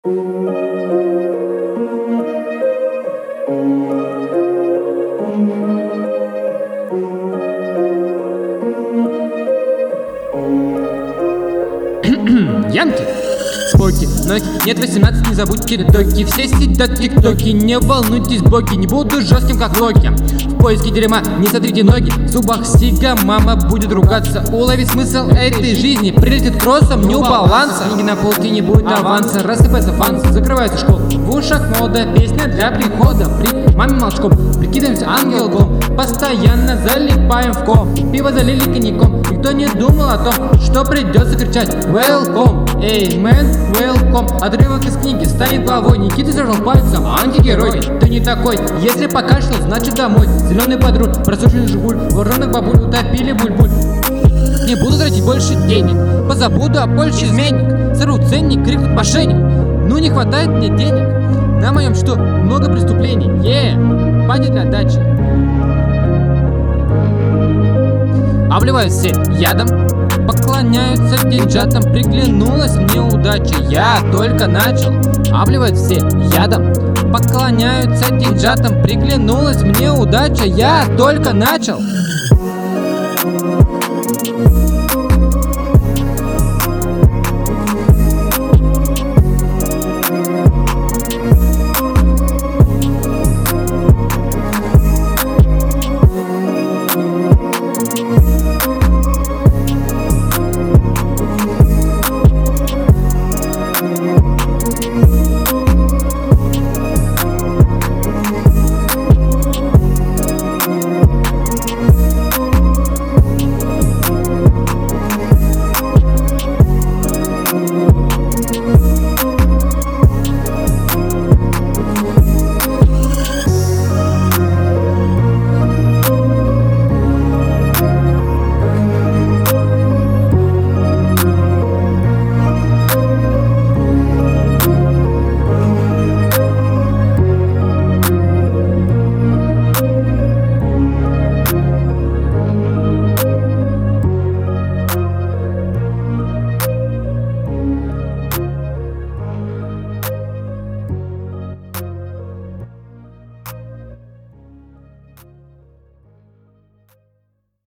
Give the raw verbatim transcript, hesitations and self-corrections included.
Янки, споки, ноги, нет восемнадцать, не забудьте доки. Все сидят в тиктоке, не волнуйтесь, боги. Не буду жестким, как Локи. В поиске дерьма, не сотрите ноги. В зубах сига, мама будет ругаться. Улови смысл этой жизни, прилетит кроссом, нью баланса. Деньги на полке, не будет аванса, рассыпается фанс, закрывается школа. В ушах мода, песня для прихода. При маме молчком, прикидываемся ангелком. Постоянно залипаем в ком. Пиво залили коньяком. Никто не думал о том, что придется кричать welcome, эй, мэн, welcome. Отрывок из книги станет главой. Никита зажал пальцем, антигерой. Ты не такой, если покашлял, значит домой. Зеленый подруль, просушенный жигуль. Вооруженных бабуль утопили буль-буль. Не буду тратить больше денег, позабуду о Польше изменник. Сорву ценник, крикнут мошенник. Ну не хватает мне денег. На моем что, много преступлений. Е, yeah. Пани для дачи. Обливают все ядом, поклоняются деньжатам. Приглянулась мне удача, я только начал. Обливают все ядом, поклоняются деньжатам. Приглянулась мне удача, я только начал.